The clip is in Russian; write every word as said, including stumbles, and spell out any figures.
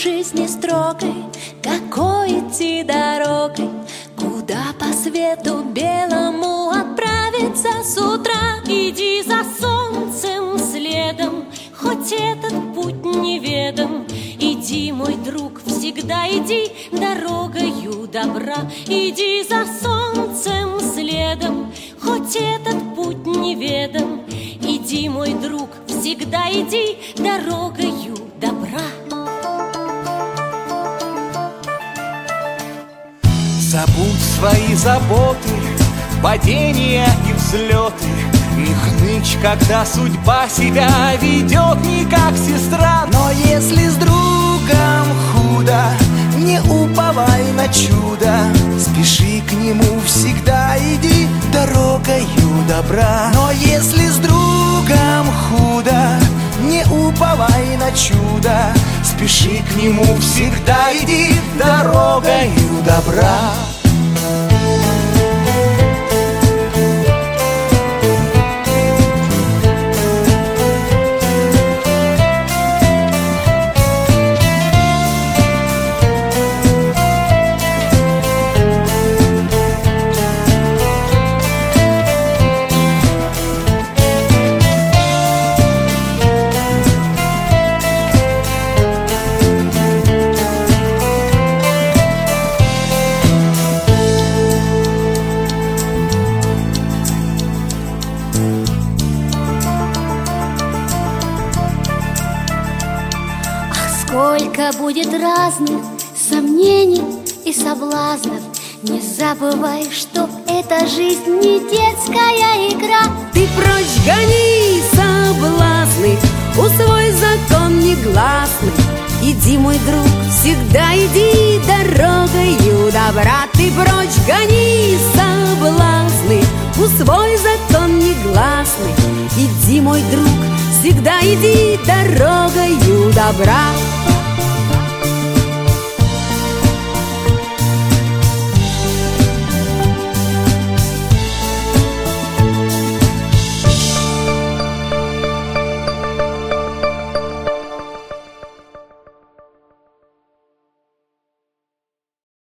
жизни строгой, какой идти дорогой, куда по свету белому отправиться с утра. Иди за солнцем следом, хоть этот путь неведом. Иди, мой друг, всегда иди дорогою добра. Иди за солнцем следом, хоть этот путь неведом. Иди, мой друг, всегда иди дорогою добра. Забудь свои заботы, падения и взлеты, и хнычь, когда судьба себя ведет не как сестра. Но если с другом худо, не уповай на чудо, спеши к нему, всегда иди дорогою добра. Но если с другом худо, не уповай на чудо, спеши к нему, всегда иди дорогою добра. Сколько будет разных сомнений и соблазнов, не забывай, что эта жизнь не детская игра. Ты прочь гони соблазны, усвой закон негласный. Иди, мой друг, всегда иди дорогою добра. Ты прочь гони соблазны, усвой закон негласный. Иди, мой друг, всегда иди дорогою добра.